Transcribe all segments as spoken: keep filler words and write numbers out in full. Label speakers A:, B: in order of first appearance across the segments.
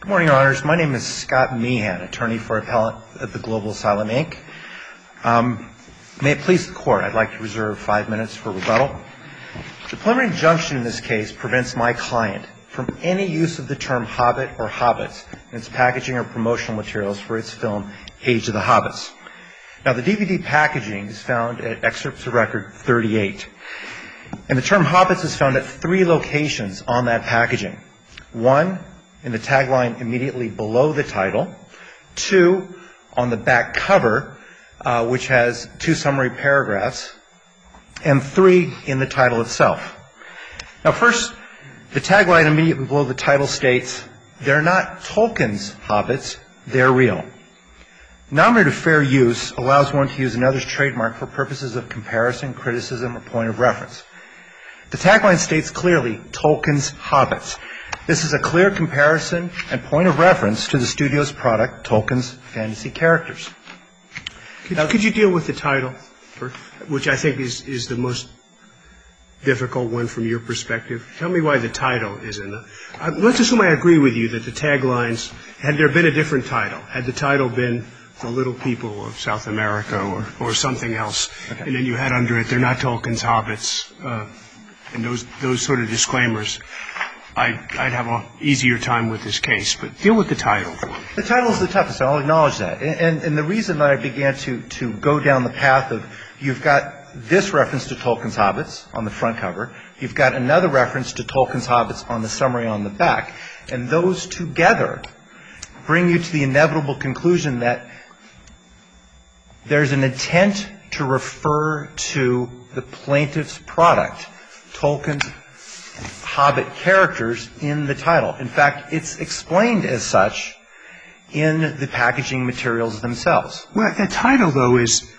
A: morning, Your Honors. My name is Scott Meehan, attorney for appellant at the Global Asylum, Incorporated. Um, may it please the Court, I'd like to reserve five minutes for rebuttal. The preliminary injunction in this case prevents my client from any use of the term Hobbit or Hobbits in its packaging or promotional materials for its film, Age of the Hobbits. Now, the D V D packaging is found at excerpts of record thirty-eight. And the term Hobbits is found at three locations on that packaging. One, in the tagline immediately below the title. Two, on the back cover, uh, which has two summary paragraphs. And three, in the title itself. Now, first, the tagline immediately below the title states, "They're not Tolkien's hobbits, they're real." Nominative fair use allows one to use another's trademark for purposes of comparison, criticism, or point of reference. The tagline states clearly, Tolkien's hobbits. This is a clear comparison and point of reference to the studio's product, Tolkien's fantasy characters.
B: Could, now, could you deal with the title, which I think is, is the most difficult one from your perspective? Tell me why the title is in it. Uh, let's assume I agree with you that the taglines, had there been a different title, had the title been The Little People of South America or, or something else, okay, and then you had under it, they're not Tolkien's hobbits, uh, and those, those sort of disclaimers, I'd, I'd have an easier time with this case. But deal with the title.
A: The title is the toughest. I'll acknowledge that. And, and, and the reason that I began to, to go down the path of, you've got this reference to Tolkien's hobbits on the front cover. You've got another reference to Tolkien's hobbits on the summary on the back. And those together bring you to the inevitable conclusion that there's an intent to refer to the plaintiff's product, Tolkien's Hobbit characters, in the title. In fact, it's explained as such in the packaging materials themselves.
B: Well, the title, though, is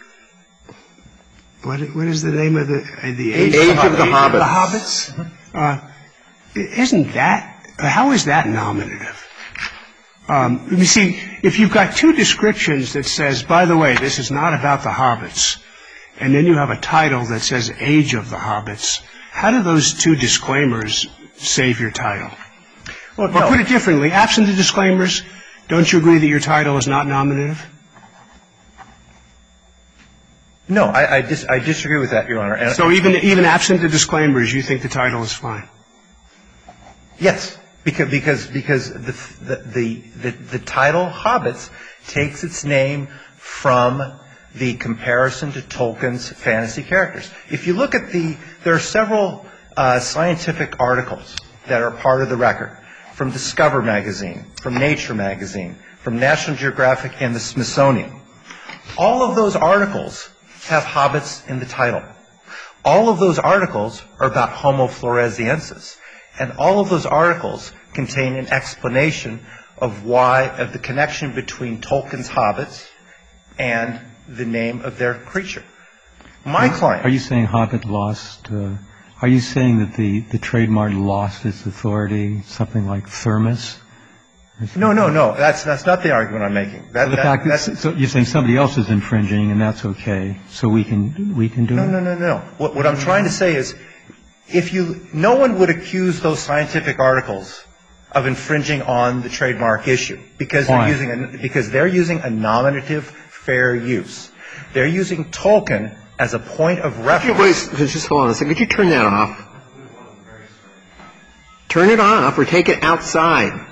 B: what? What is the name of the uh, the
C: Age, Age of the Hobbits?
B: The Hobbits. Mm-hmm. Uh, isn't that? How is that nominative? Um, you see, if you've got two descriptions that says, by the way, this is not about the Hobbits, and then you have a title that says Age of the Hobbits, how do those two disclaimers save your title?
A: Well,
B: or
A: no.
B: Put it differently, absent the disclaimers, don't you agree that your title is not nominative?
A: No, I, I, dis- I disagree with that, Your Honor. And
B: so even even absent the disclaimers, you think the title is fine?
A: Yes, because because because the the the, the title Hobbits takes its name from the comparison to Tolkien's fantasy characters. If you look at the, there are several uh, scientific articles that are part of the record, from Discover magazine, from Nature magazine, from National Geographic and the Smithsonian. All of those articles have hobbits in the title. All of those articles are about Homo floresiensis. And all of those articles contain an explanation of why, of the connection between Tolkien's hobbits and the name of their creature. My client.
D: Are you saying Hobbit lost, uh, are you saying that the, the trademark lost its authority, something like Thermos?
A: No, no, no. That's that's not the argument I'm making. That,
D: so the
A: that,
D: fact
A: that's,
D: that so you're saying somebody else is infringing and that's okay, so we can we can do
A: no,
D: it?
A: No, no, no, no. What, what I'm trying to say is, if you, no one would accuse those scientific articles of infringing on the trademark issue because
D: Why?
A: they're using a, because they're using a nominative fair use. They're using Tolkien as a point of reference.
C: Wait, just hold on a second. Could you turn that off? Turn it off or take it outside.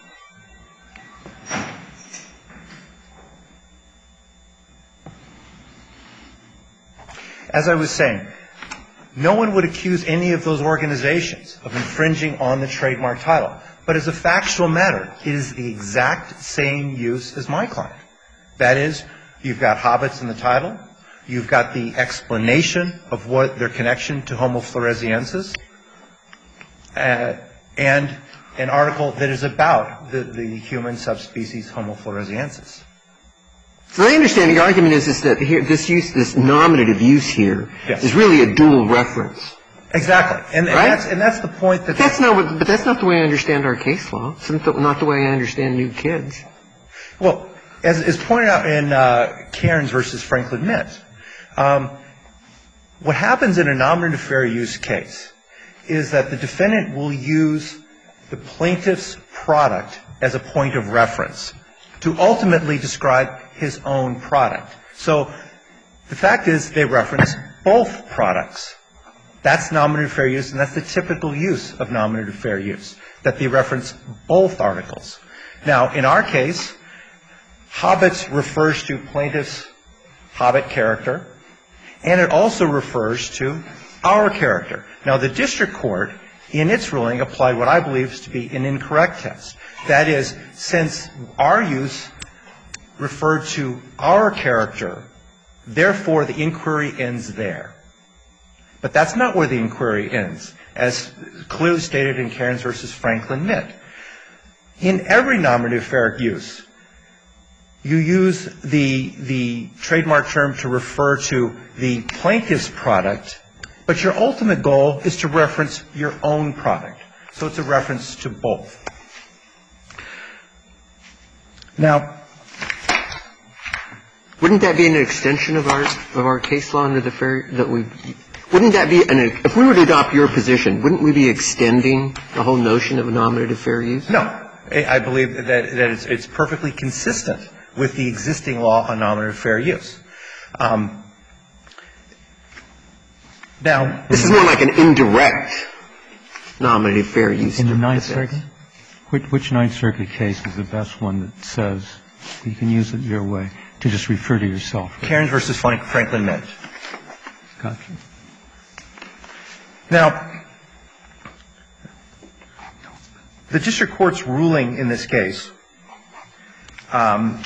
A: As I was saying, no one would accuse any of those organizations of infringing on the trademark title. But as a factual matter, it is the exact same use as my client. That is, you've got hobbits in the title. You've got the explanation of what their connection to Homo floresiensis, uh, and an article that is about the, the human subspecies Homo floresiensis.
C: So my understanding, the argument is, is that here, this use, this nominative use here,
A: yes,
C: is really a dual reference.
A: Exactly, and, and
C: right?
A: that's and that's the point that.
C: But that's not what, but that's not the way I understand our case law. It's not the way I understand new kids.
A: Well, as is pointed out in uh, Cairns versus Franklin Mint, um, what happens in a nominative fair use case is that the defendant will use the plaintiff's product as a point of reference to ultimately describe his own product. So the fact is they reference both products. That's nominative fair use, and that's the typical use of nominative fair use, that they reference both articles. Now, in our case, Hobbits refers to plaintiff's Hobbit character, and it also refers to our character. Now, the district court, in its ruling, applied what I believe to be an incorrect test. That is, since our use referred to our character, therefore the inquiry ends there. But that's not where the inquiry ends, as clearly stated in Cairns versus Franklin Mitt. In every nominative fair use, you use the, the trademark term to refer to the plaintiff's product, but your ultimate goal is to reference your own product. So it's a reference to both. Now,
C: wouldn't that be an extension of our of our case law under the fair that we wouldn't that be an if we were to adopt your position, wouldn't we be extending the whole notion of nominative fair use?
A: No. I believe that, that it's, it's perfectly consistent with the existing law on nominative fair use. Um, now,
C: this is more like an indirect nominative fair use.
D: In the Ninth Circuit? Which, which Ninth Circuit case is the best one that says you can use it your way to just refer to yourself?
A: Cairns versus Franklin Mint.
D: Gotcha.
A: Now, the district court's ruling in this case um,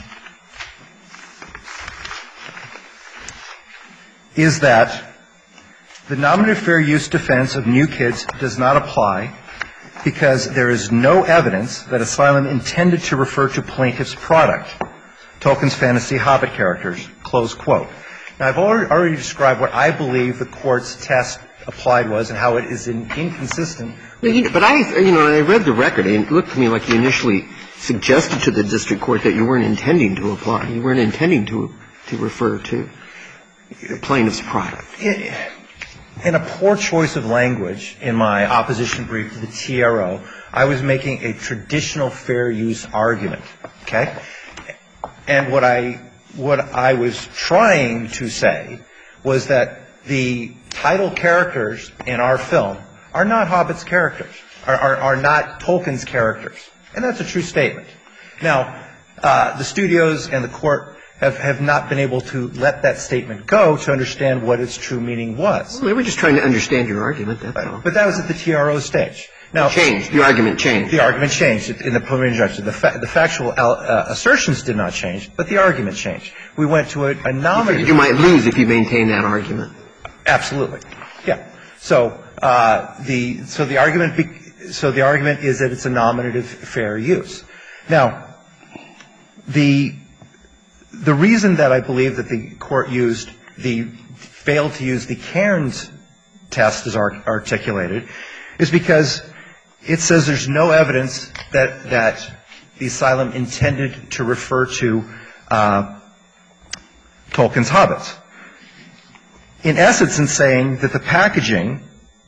A: is that the nominative fair use defense of New Kids does not apply because there is no evidence that Asylum intended to refer to plaintiff's product, Tolkien's fantasy Hobbit characters, close quote. Now, I've already, already described what I believe the court's test applied was and how it is in, inconsistent.
C: But I, you know, I read the record, and it looked to me like you initially suggested to the district court that you weren't intending to apply. You weren't intending to to refer to the plaintiff's product.
A: In a poor choice of language in my opposition brief to the T R O, I was making a traditional fair use argument, okay? And what I, what I was trying to say was that the title characters in our film are not Hobbit's characters, are, are, are not Tolkien's characters. And that's a true statement. Now, uh, the studios and the court have, have not been able to let that statement go to understand what its true meaning was.
C: Well, they were just trying to understand your argument, that's all.
A: But that was at the T R O stage. Now,
C: it changed. The argument changed.
A: The argument changed in the preliminary injunction. The, fa- the factual uh, assertions did not change, but the argument changed. We went to a, a nominative.
C: You might lose if you maintain that argument.
A: Absolutely. Yeah. So uh, the so the argument be, so the argument is that it's a nominative fair use. Now, the the reason that I believe that the court used the failed to use the Cairns test as articulated is because it says there's no evidence that that the asylum intended to refer to uh, Tolkien's Hobbits. In essence, in saying that the packaging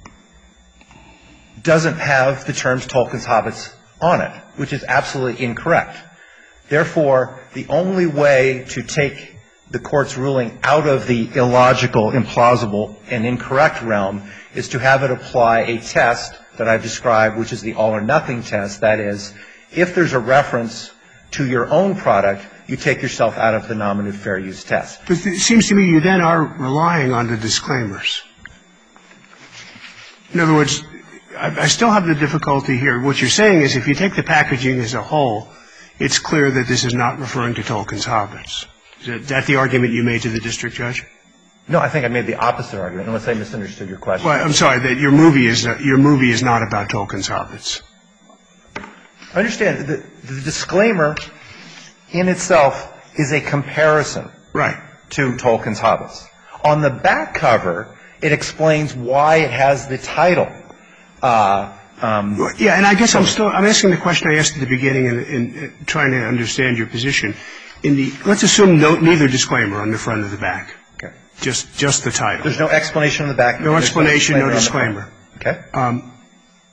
A: doesn't have the terms Tolkien's Hobbits on it, which is absolutely incorrect. Therefore, the only way to take the court's ruling out of the illogical, implausible, and incorrect realm is to have it apply a test that I've described, which is the all-or-nothing test. That is, if there's a reference to your own product, you take yourself out of the nominative fair use test.
B: But it seems to me you then are relying on the disclaimers. In other words, I, I still have the difficulty here. What you're saying is if you take the packaging as a whole, it's clear that this is not referring to Tolkien's Hobbits. Is that, that the argument you made to the district judge?
A: No, I think I made the opposite argument, unless I misunderstood your question.
B: Well, I'm sorry, that your movie is uh, your movie is not about Tolkien's Hobbits.
A: I understand. The, the disclaimer in itself is a comparison
B: right.
A: to Tolkien's Hobbits. On the back cover, it explains why it has the title. Uh, um,
B: yeah, and I guess I'm still I'm asking the question I asked at the beginning and, and, and trying to understand your position. In the let's assume no, neither disclaimer on the front or the back.
A: Okay.
B: Just just the title.
A: There's no explanation on the back.
B: No explanation, no disclaimer.
A: Okay.
B: Um,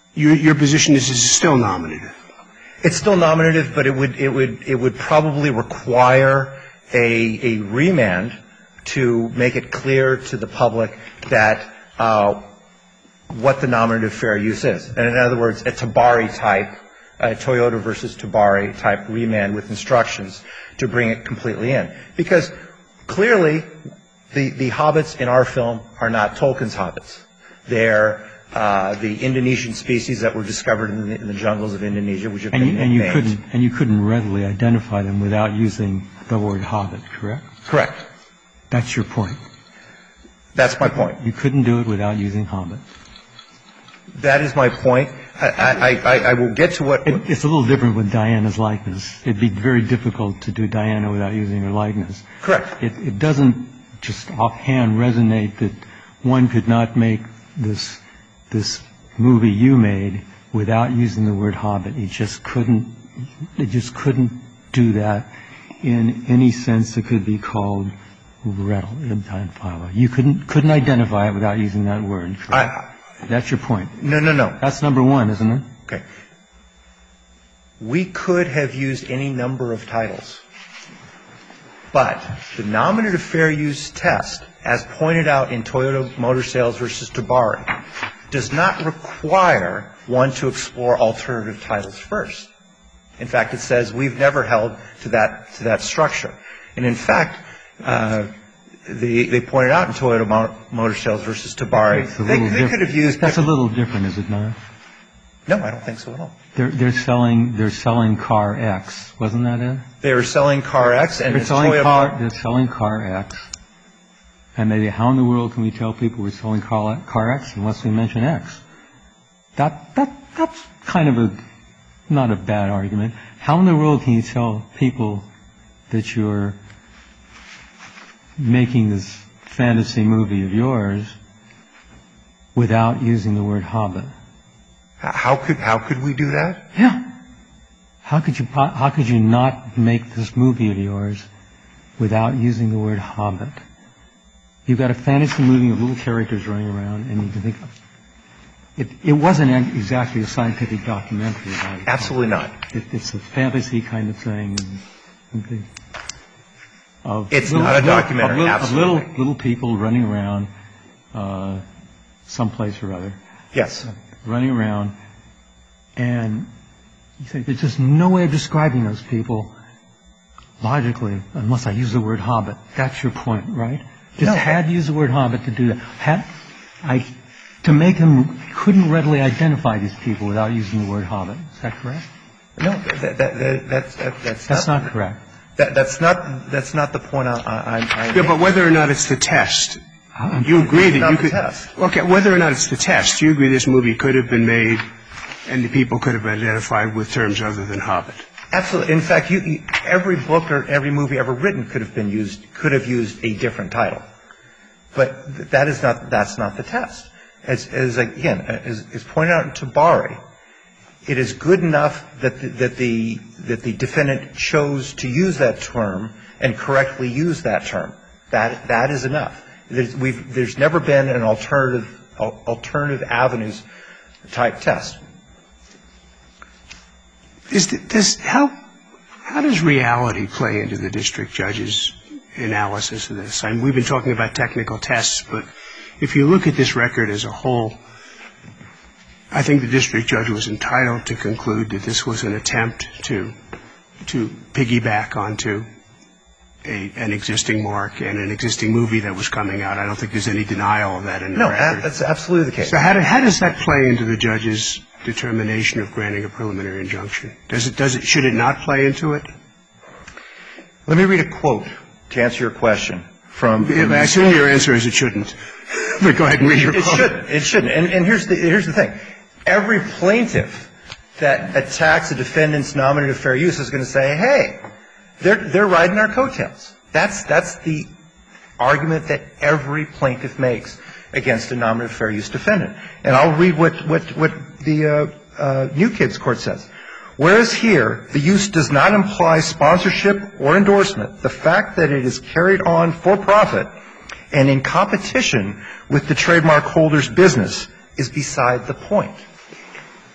B: Your, your position is it's still nominative.
A: It's still nominative, but it would it would it would probably require a a remand to make it clear to the public that uh, what the nominative fair use is. And in other words, a Tabari type, a Toyota versus Tabari type remand with instructions to bring it completely in, because clearly the the hobbits in our film are not Tolkien's hobbits. They're Uh, the Indonesian species that were discovered in the, in the jungles of Indonesia, which have
D: and
A: been
D: you, and you
A: named.
D: couldn't and you couldn't readily identify them without using the word hobbit, correct?
A: Correct.
D: That's your point.
A: That's my point.
D: You couldn't do it without using hobbit.
A: That is my point. I, I, I, I will get to what.
D: It, it's a little different with Diana's likeness. It'd be very difficult to do Diana without using her likeness.
A: Correct.
D: It, it doesn't just offhand resonate that one could not make this. this movie you made without using the word hobbit. You just couldn't, you just couldn't do that in any sense that could be called readily. You couldn't, couldn't identify it without using that word.
A: I,
D: That's your point.
A: No, no, no.
D: That's number one, isn't it?
A: Okay. We could have used any number of titles, but the nominative fair use test, as pointed out in Toyota Motor Sales versus Tabari, does not require one to explore alternative titles first. In fact, it says we've never held to that to that structure. And in fact, uh, they they pointed out in Toyota Motor Sales versus Tabari, they, they could have used.
D: That's a little different, is it not?
A: No, I don't think so at all.
D: They're they're selling they're selling car X, wasn't that it?
A: They were selling car X, and
D: they're
A: it's
D: selling
A: Toyota
D: car. They're selling car X. And maybe how in the world can we tell people we're selling car, car X unless we mention X? That that that's kind of a not a bad argument. How in the world can you tell people that you're making this fantasy movie of yours without using the word hobbit?
A: How could how could we do that?
D: Yeah. How could you how could you not make this movie of yours without using the word hobbit? You've got a fantasy movie of little characters running around, and you can think of it. It wasn't exactly a scientific documentary about it.
A: Absolutely not.
D: It, it's a fantasy kind of thing. And, of
A: it's
D: little,
A: not a
D: little,
A: documentary.
D: Of little,
A: absolutely.
D: Of little, little people running around uh, someplace or other.
A: Yes.
D: Uh, running around, and you think there's just no way of describing those people logically unless I use the word hobbit. That's your point, right? Just
A: no.
D: had to use the word hobbit to do that. Had I to make them couldn't readily identify these people without using the word hobbit. Is that correct?
A: No, that, that, that, that's that, that's
D: that's
A: not,
D: not correct.
A: That, that's not that's not the point. I, I, I
B: yeah, but whether or not it's the test, you agree that you could.
A: Test.
B: Okay, whether or not it's the test, you agree this movie could have been made, and the people could have been identified with terms other than hobbit.
A: Absolutely. In fact, you, every book or every movie ever written could have been used, could have used a different title. But that is not, that's not the test. As, as again, as, as pointed out in Tabari, it is good enough that the, that the, that the defendant chose to use that term and correctly use that term. That, that is enough. There's, we've, there's never been an alternative, alternative avenues type test.
B: Is the, does, how, how does reality play into the district judge's analysis of this? I mean, we've been talking about technical tests, but if you look at this record as a whole, I think the district judge was entitled to conclude that this was an attempt to to piggyback onto a, an existing mark and an existing movie that was coming out. I don't think there's any denial of that in the
A: no,
B: record.
A: No, that's absolutely the case.
B: So how, do, how does that play into the judge's determination of granting a preliminary injunction? Does it, does it, should it not play into it?
A: Let me read a quote to answer your question from. from
B: I assume your answer is it shouldn't. But go ahead and read your quote.
A: It shouldn't. It shouldn't. And, and here's the here's the thing. Every plaintiff that attacks a defendant's nominative fair use is going to say, "Hey, they're they're riding our coattails." That's that's the argument that every plaintiff makes against a nominative fair use defendant. And I'll read what what what the uh, uh, New Kids Court says. Whereas here, the use does not imply sponsorship or endorsement. The fact that it is carried on for profit and in competition with the trademark holder's business is beside the point.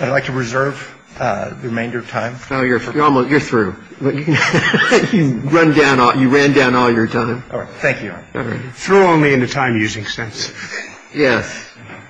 A: I'd like to reserve uh, the remainder of time.
C: Oh, you're, you're almost, you're through. You, can, you run down all, you ran down all your time.
A: All right. Thank you.
C: All right.
B: Through only in the time-using sense.
C: Yes.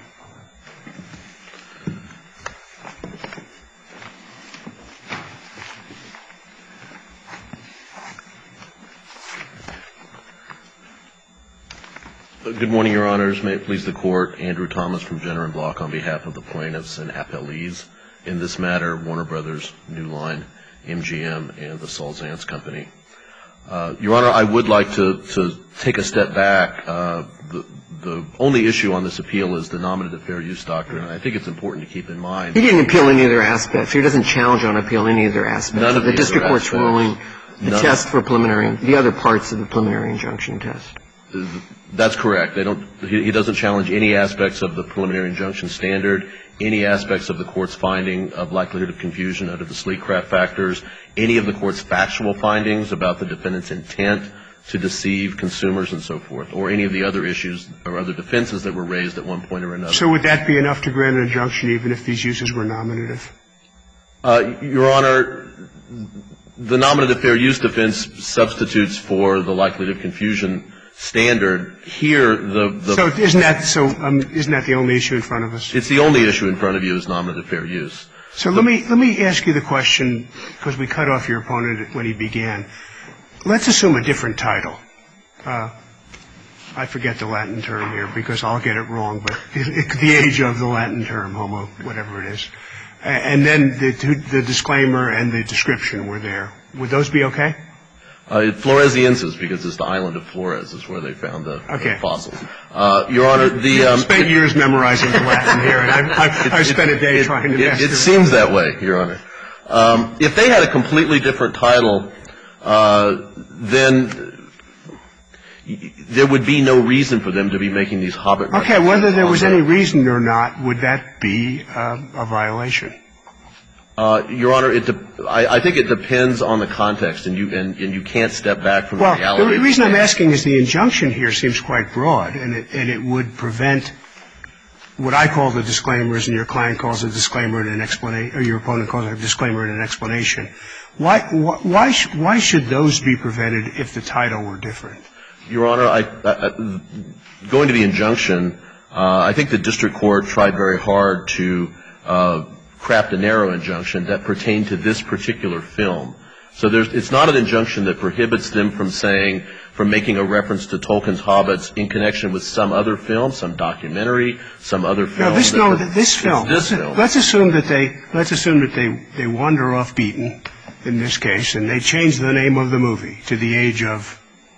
E: Good morning, Your Honors. May it please the Court. Andrew Thomas from Jenner and Block on behalf of the plaintiffs and appellees in this matter, Warner Brothers, New Line, M G M, and the Saul-Zaentz Company. Uh, Your Honor, I would like to, to take a step back. Uh, the, the only issue on this appeal is the nominative fair use doctrine, and I think it's important to keep in mind.
C: He didn't appeal any of their aspects. He doesn't challenge on appeal any of their aspects.
E: None of
C: the
E: the
C: district
E: other
C: court's
E: aspects.
C: ruling, the
E: None.
C: test for preliminary, the other parts of the preliminary injunction test.
E: That's correct. They don't, he, he doesn't challenge any aspects of the preliminary injunction standard, any aspects of the court's finding of likelihood of confusion under the Sleek-Craft factors, any of the court's factual findings about the defendant's intent to deceive consumers and so forth, or any of the other issues or other defenses that were raised at one point or another.
B: So would that be enough to grant an injunction even if these uses were nominative?
E: Uh, Your Honor, the nominative fair use defense substitutes for the likelihood of confusion standard. Here, the, the
B: so isn't that so? Um, isn't that the only issue in front of us?
E: It's the only issue in front of you is nominative fair use.
B: So let me let me ask you the question, because we cut off your opponent when he began. Let's assume a different title. Uh, I forget the Latin term here because I'll get it wrong, but the age of the Latin term, homo, whatever it is, and then the the disclaimer and the description were there. Would those be okay?
E: Uh, Floresiensis, because it's the island of Flores, is where they found the,
B: okay.
E: the fossils. Uh, Your Honor, the um,
B: I spent years memorizing the Latin here, and I've, I've, I've spent a day
E: it,
B: trying to.
E: It, it, it seems that way, Your Honor. Um, if they had a completely different title, uh, then there would be no reason for them to be making these Hobbit.
B: Okay, whether there was any reason or not, would that be uh, a violation?
E: Uh, Your Honor, it de- I, I think it depends on the context, and you and, and you can't step back from
B: well,
E: the reality.
B: Well, the reason I'm asking is the injunction here seems quite broad, and it, and it would prevent what I call the disclaimers, and your client calls a disclaimer and an explanation, or your opponent calls a disclaimer and an explanation. Why why why, sh- why should those be prevented if the title were different?
E: Your Honor, I, I, going to the injunction, uh, I think the district court tried very hard to uh, craft a narrow injunction that pertained to this particular film. So there's, it's not an injunction that prohibits them from saying, from making a reference to Tolkien's Hobbits in connection with some other film, some documentary, some other film.
B: No, this, no, this film.
E: This film.
B: Let's assume that they, let's assume that they, they wander off beaten in this case, and they change the name of the movie to The Age of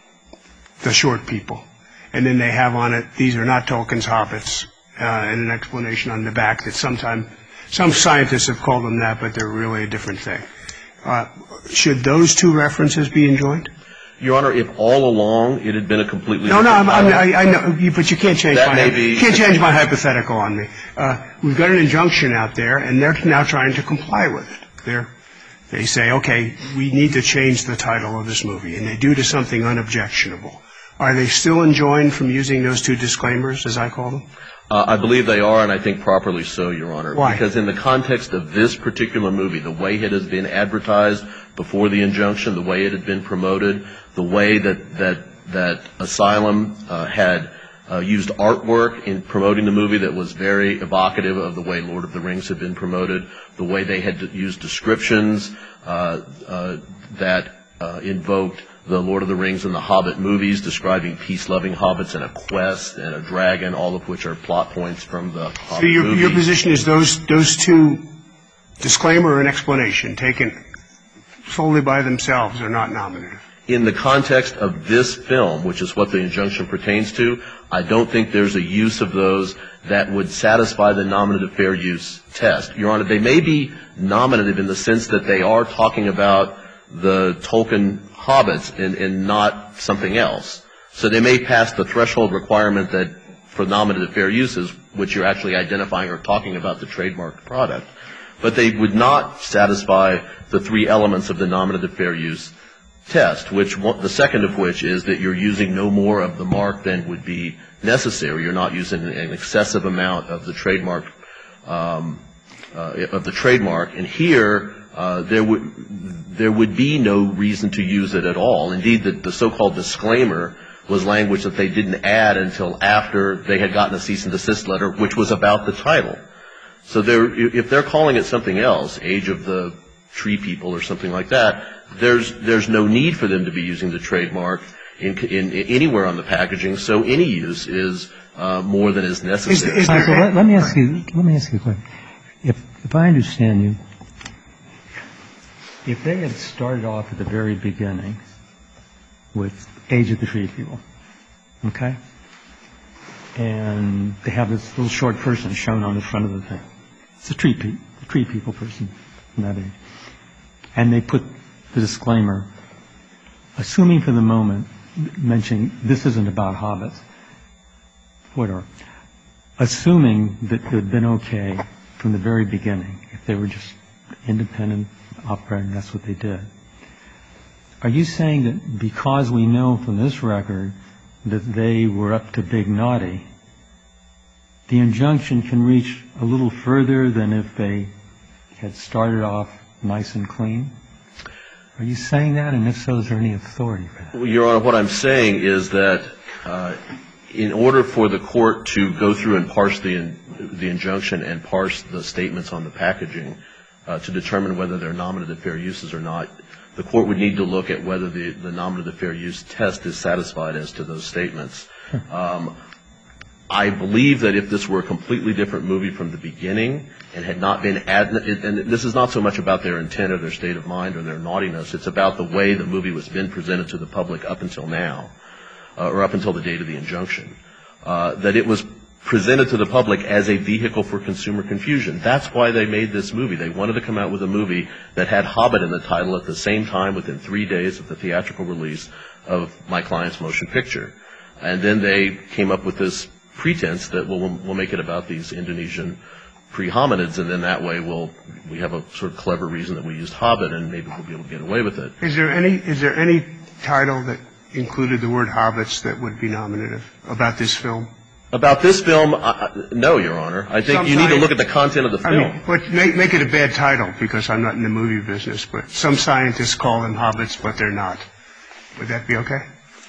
B: the Short People. And then they have on it, these are not Tolkien's Hobbits, uh, and an explanation on the back that sometime some scientists have called them that, but they're really a different thing. Uh, should those two references be enjoined?
E: Your Honor, if all along it had been a completely
B: no, no, I'm, I'm,
E: title,
B: I, I know, you, but you can't change
E: that
B: my
E: may be,
B: you can't change my hypothetical on me. Uh, we've got an injunction out there, and they're now trying to comply with it. They're, they say, okay, we need to change the title of this movie, and they do to something unobjectionable. Are they still enjoined from using those two disclaimers, as I call them?
E: Uh, I believe they are, and I think properly so, Your Honor.
B: Why?
E: Because in the context of this particular movie, the way it has been advertised before the injunction, the way it had been promoted, the way that that that Asylum uh, had uh, used artwork in promoting the movie that was very evocative of the way Lord of the Rings had been promoted, the way they had used descriptions uh, uh, that uh, invoked the Lord of the Rings and the Hobbit movies, describing peace-loving hobbits and a quest and a dragon, all of which are plot points from the Hobbit
B: So your,
E: movies.
B: your position is those those two, disclaimer and explanation, taken solely by themselves, are not nominative?
E: In the context of this film, which is what the injunction pertains to, I don't think there's a use of those that would satisfy the nominative fair use test. Your Honor, they may be nominative in the sense that they are talking about the Tolkien hobbits and, and not something else. So they may pass the threshold requirement that for nominative fair uses, which you're actually identifying or talking about the trademarked product. But they would not satisfy the three elements of the nominative fair use test, which the second of which is that you're using no more of the mark than would be necessary. You're not using an excessive amount of the trademark um, uh, of the trademark. And here, uh, there would there would be no reason to use it at all. Indeed, the, the so-called disclaimer was language that they didn't add until after they had gotten a cease and desist letter, which was about the title. So they're, if they're calling it something else, Age of the Tree People or something like that, there's there's no need for them to be using the trademark in, in, in anywhere on the packaging. So any use is uh, more than is necessary.
B: Is, is there,
D: so let, let me ask you. Let me ask you a question. If if I understand you, if they had started off at the very beginning with Age of the Tree People, okay, and they have this little short person shown on the front of the thing. It's a tree, pe- tree people person from that age. And they put the disclaimer, assuming for the moment, mentioning this isn't about hobbits, whatever, assuming that it had been okay from the very beginning, if they were just independent operating, that's what they did. Are you saying that because we know from this record that they were up to Big Naughty, the injunction can reach a little further than if they had started off nice and clean? Are you saying that? And if so, is there any authority for that?
E: Well, Your Honor, what I'm saying is that uh, in order for the court to go through and parse the, in, the injunction and parse the statements on the packaging uh, to determine whether they're nominative fair uses or not, the court would need to look at whether the, the nominative fair use test is satisfied as to those statements. Um, I believe that if this were a completely different movie from the beginning and had not been ad- and this is not so much about their intent or their state of mind or their naughtiness, it's about the way the movie was been presented to the public up until now, uh, or up until the date of the injunction, uh, that it was presented to the public as a vehicle for consumer confusion. That's why they made this movie. They wanted to come out with a movie that had Hobbit in the title at the same time within three days of the theatrical release of my client's motion picture. And then they came up with this pretense that we'll, we'll make it about these Indonesian pre-hominids, and then that way we'll we have a sort of clever reason that we used Hobbit, and maybe we'll be able to get away with it.
B: Is there any is there any title that included the word hobbits that would be nominative about this film?
E: About this film, uh, no, Your Honor. I think
B: Some
E: you need to
B: science-
E: look at the content of the film.
B: I mean, but make, make it a bad title because I'm not in the movie business, but some scientists call them hobbits, but they're not. Would that be okay?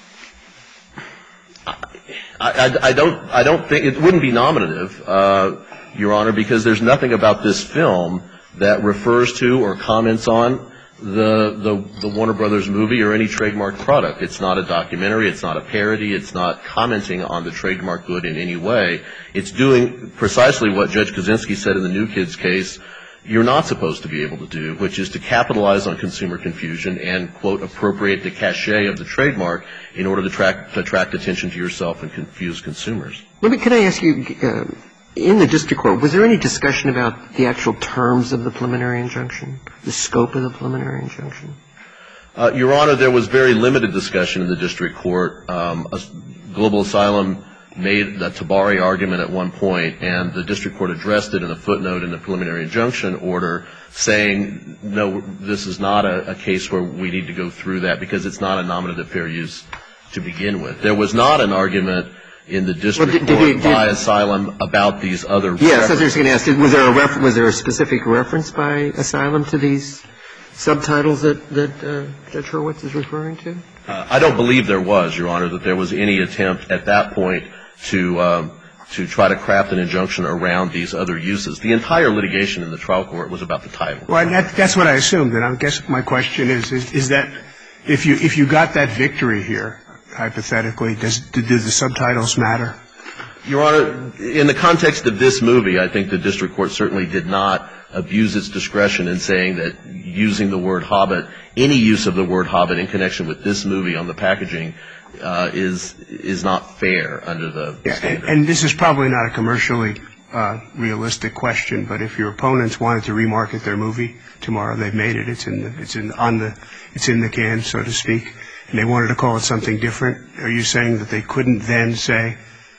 E: I, I, I don't. I don't think it wouldn't be nominative, uh, Your Honor, because there's nothing about this film that refers to or comments on the, the the Warner Brothers movie or any trademark product. It's not a documentary. It's not a parody. It's not commenting on the trademark good in any way. It's doing precisely what Judge Kaczynski said in the New Kids case you're not supposed to be able to do, which is to capitalize on consumer confusion and, quote, appropriate the cachet of the trademark in order to, track, to attract attention to yourself and confuse consumers.
C: Let me, can I ask you, uh, in the district court, was there any discussion about the actual terms of the preliminary injunction, the scope of the preliminary injunction?
E: Uh, Your Honor, there was very limited discussion in the district court. Um, a, Global Asylum made the Tabari argument at one point, and the district court addressed it in a footnote in the preliminary injunction order, saying, no, this is not a, a case where we need to go through that because it's not a nominative fair use to begin with. There was not an argument in the district
C: well, did, did
E: court
C: you, did,
E: by Asylum about these other
C: Yes, I was going to ask, was there a ref, was there a specific reference by Asylum to these subtitles that, that uh, Judge Hurwitz is referring to?
E: Uh, I don't believe there was, Your Honor, that there was any attempt at that point to um, to try to craft an injunction around these other uses. The entire litigation in the trial court was about the title.
B: Well, that, that's what I assumed. And I guess my question is, is, is that if you if you got that victory here, hypothetically, does do the subtitles matter?
E: Your Honor, in the context of this movie, I think the district court certainly did not abuse its discretion in saying that using the word Hobbit, any use of the word Hobbit in connection with this movie on the packaging uh, is is not fair under the
B: yeah,
E: standard.
B: And, and this is probably not a commercially uh, realistic question, but if your opponents wanted to remarket their movie tomorrow, they've made it. It's in the, it's in on the it's in the can, so to speak, and they wanted to call it something different. Are you saying that they couldn't then say,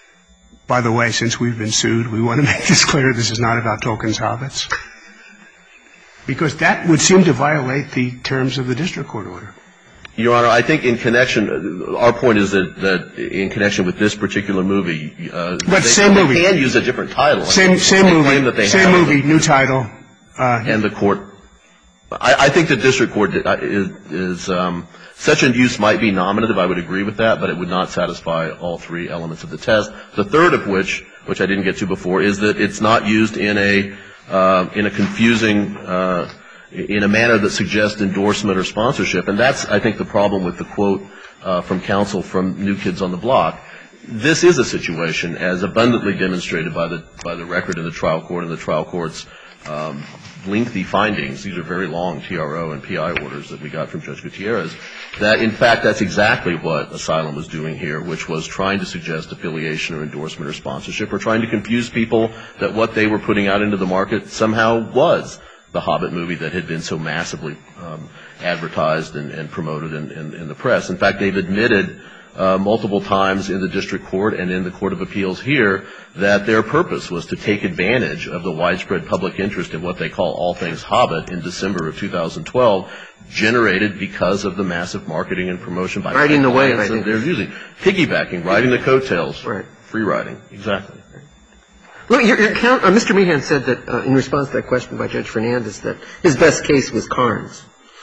B: by the way, since we've been sued, we want to make this clear, this is not about Tolkien's hobbits? Because that would seem to violate the terms of the district court order.
E: Your Honor, I think in connection, our point is that, that in connection with this particular movie, uh,
B: but
E: they,
B: same
E: they
B: movie.
E: can use a different title.
B: Same, same movie.
E: That they
B: same
E: have
B: movie, new title. Uh,
E: and the court, I, I think the district court is, is um, such a use might be nominative. I would agree with that, but it would not satisfy all three elements of the test. The third of which, which I didn't get to before, is that it's not used in a uh, in a confusing. Uh, in a manner that suggests endorsement or sponsorship. And that's, I think, the problem with the quote uh, from counsel from New Kids on the Block. This is a situation, as abundantly demonstrated by the by the record in the trial court and the trial court's um, lengthy findings. These are very long T R O and P I orders that we got from Judge Gutierrez, that, in fact, that's exactly what Asylum was doing here, which was trying to suggest affiliation or endorsement or sponsorship, or trying to confuse people that what they were putting out into the market somehow was the Hobbit movie that had been so massively um, advertised and, and promoted in, in, in the press. In fact, they've admitted uh, multiple times in the district court and in the Court of Appeals here that their purpose was to take advantage of the widespread public interest in what they call all things Hobbit in December of two thousand twelve, generated because of the massive marketing and promotion by
C: riding the wave,
E: that they're using. Piggybacking, riding the coattails,
C: right.
E: Free riding, exactly.
C: Look, your, your count, uh, Mister Meehan said that, uh, in response to that question by Judge Fernandez, that his best case was Carnes,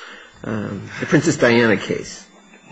C: um, the Princess Diana case.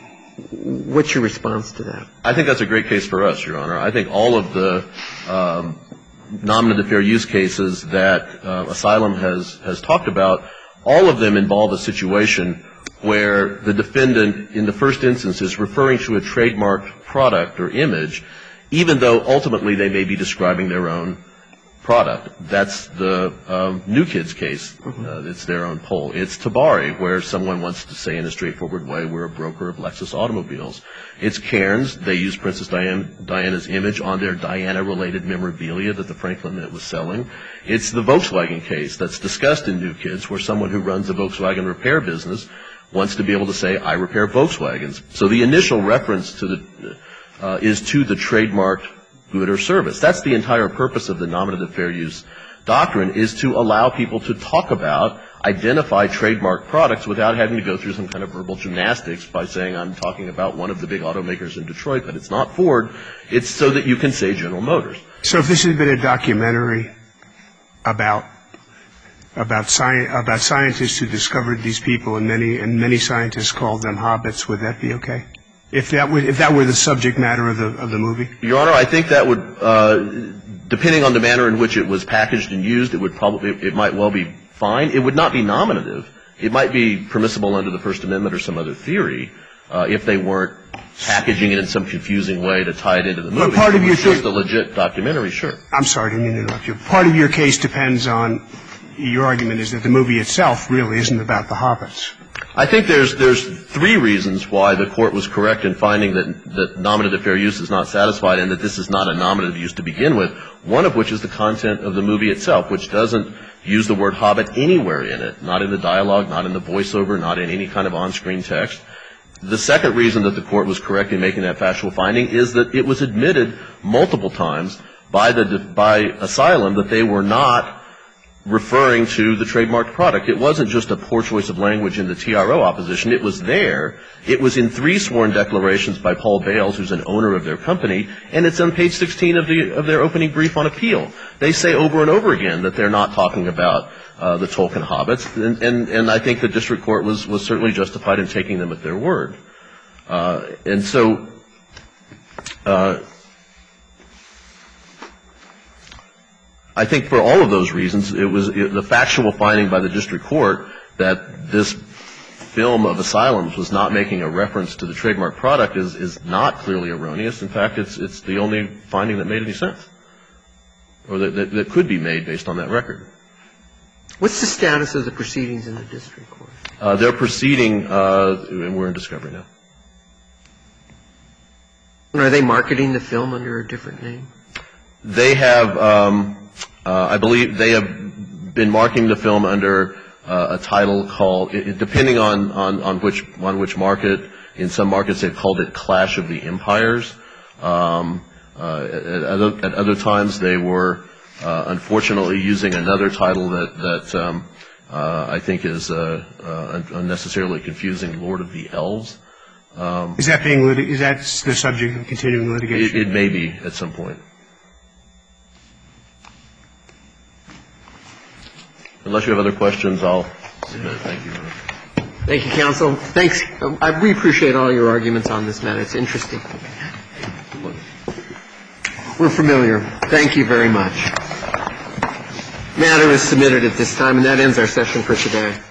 C: What's your response to that?
E: I think that's a great case for us, Your Honor. I think all of the um, nominative fair use cases that uh, Asylum has, has talked about, all of them involve a situation where the defendant, in the first instance, is referring to a trademarked product or image, even though ultimately they may be describing their own product. That's the um, New Kids case. Uh, it's their own poll. It's Tabari, where someone wants to say in a straightforward way, we're a broker of Lexus automobiles. It's Cairns. They use Princess Diana, Diana's image on their Diana-related memorabilia that the Franklin Mint was selling. It's the Volkswagen case that's discussed in New Kids, where someone who runs a Volkswagen repair business wants to be able to say, I repair Volkswagens. So the initial reference to the Uh, is to the trademarked good or service. That's the entire purpose of the nominative fair use doctrine, is to allow people to talk about, identify trademark products without having to go through some kind of verbal gymnastics by saying I'm talking about one of the big automakers in Detroit, but it's not Ford. It's so that you can say General Motors.
B: So if this had been a documentary about about, sci- about scientists who discovered these people, and many and many scientists called them hobbits, would that be okay? If that were if that were the subject matter of the of the movie?
E: Your Honor, I think that would, uh, depending on the manner in which it was packaged and used, it would probably it might well be fine. It would not be nominative. It might be permissible under the First Amendment or some other theory uh, if they weren't packaging it in some confusing way to tie it into the movie.
B: But part of your
E: just a legit documentary, sure.
B: I'm sorry, I didn't mean to interrupt you. Part of your case depends on your argument is that the movie itself really isn't about the hobbits.
E: I think there's there's three reasons why the court was correct in finding that that nominative fair use is not satisfied and that this is not a nominative use to begin with. One of which is the content of the movie itself, which doesn't use the word hobbit anywhere in it, not in the dialogue, not in the voiceover, not in any kind of on-screen text. The second reason that the court was correct in making that factual finding is that it was admitted multiple times by the by Asylum that they were not referring to the trademarked product. It wasn't just a poor choice of language in the T R O opposition. It was there. It was in three sworn declarations by Paul Bales, who's an owner of their company, and it's on page sixteen of the of their opening brief on appeal. They say over and over again that they're not talking about uh, the Tolkien hobbits, and, and and I think the district court was was certainly justified in taking them at their word. Uh, and so. Uh, I think for all of those reasons, it was it, the factual finding by the district court that this film of Asylums was not making a reference to the trademark product is is not clearly erroneous. In fact, it's it's the only finding that made any sense, or that, that, that could be made based on that record.
C: What's the status of the proceedings in the district court?
E: Uh, they're proceeding, uh, and we're in discovery now.
C: And are they marketing the film under a different name?
E: They have. Um, Uh, I believe they have been marketing the film under uh, a title called, it, depending on, on, on which on which market, in some markets they've called it Clash of the Empires. Um, uh, at, other, at other times they were uh, unfortunately using another title that, that um, uh, I think is uh, uh, unnecessarily confusing, Lord of the Elves. Um,
B: Is that being, lit- is that the subject of continuing
E: it,
B: litigation?
E: it may be at some point. Unless you have other questions, I'll submit. Thank you.
C: Thank you, counsel. Thanks. I, we appreciate all your arguments on this matter. It's interesting. We're familiar. Thank you very much. Matter is submitted at this time, and that ends our session for today.